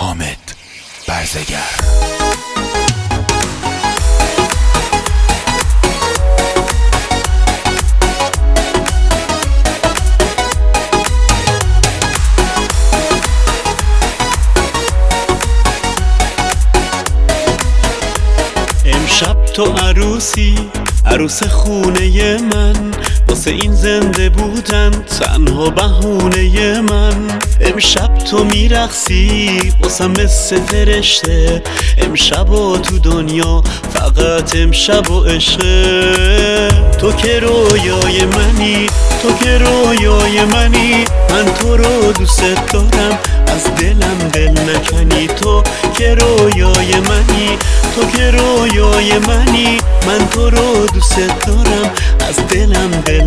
حامد برزگر. امشب تو عروسی، عروس خونه من، واسه این زنده بودن تنها بهونه من. امشب تو میرقصی واسم مثل فرشته، امشب و تو دنیا فقط امشب و عشقه. تو که رویای منی، تو که رویای منی، من تو رو دوست دارم از دلم دل نکنی. تو که رویای منی، تو که رویای منی، من تو رو دوست دارم از دلم دل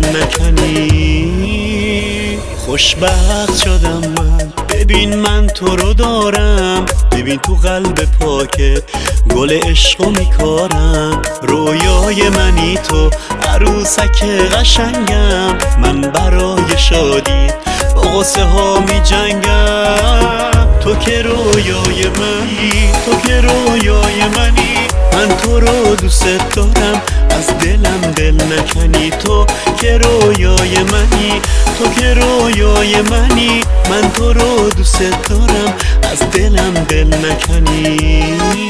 نکنی. خوشبخت شدم من، ببین من تو رو دارم، ببین تو قلب پاکت گل عشقو میکارم. رویای منی تو، عروسک قشنگم، من برای شادی با غصه ها می جنگم. تو که رویای منی، تو که رویای منی، من تو رو دوست دارم از دلم دل نکنی. تو که رویای منی، تو که رویای منی، من تو رو دوست دارم از دلم دل نکنی.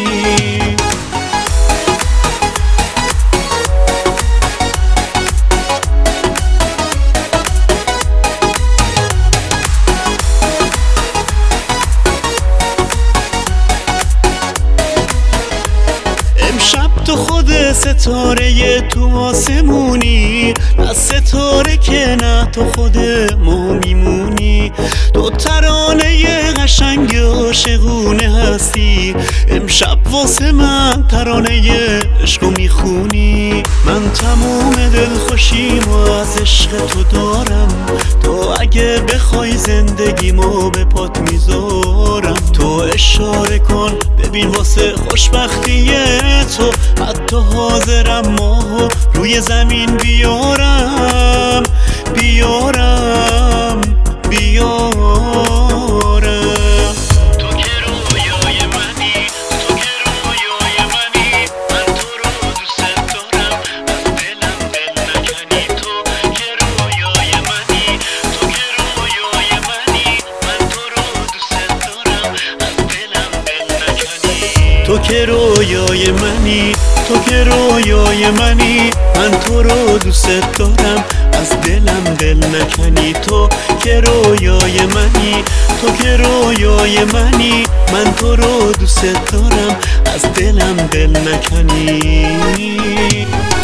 تو خود ستاره تو آسمونی، نه ستاره که نه تو خود ما میمونی. تو ترانه قشنگ عاشقونه هستی، امشب واسه من ترانه عشقو میخونی. من تموم دلخوشیمو از عشق تو دارم، تو اگه بخوای زندگیمو به پات میذارم. تو اشاره کن ببین واسه خوشبختی تو، حتی حاضرم ماهو روی زمین بیارم بیارم بیارم. تو که رویای منی، تو که رویای منی، من تو رو دوست دارم از دلم دل نکنی. تو که رویای منی، تو که رویای منی، من تو رو دوست دارم از دلم دل نکنی. تو که رویای منی، تو که رویای منی، من تو رو دوست دارم از دلم دل نکنی. تو که رویای منی، تو که رویای منی، من تو رو دوست دارم از دلم دل نکنی.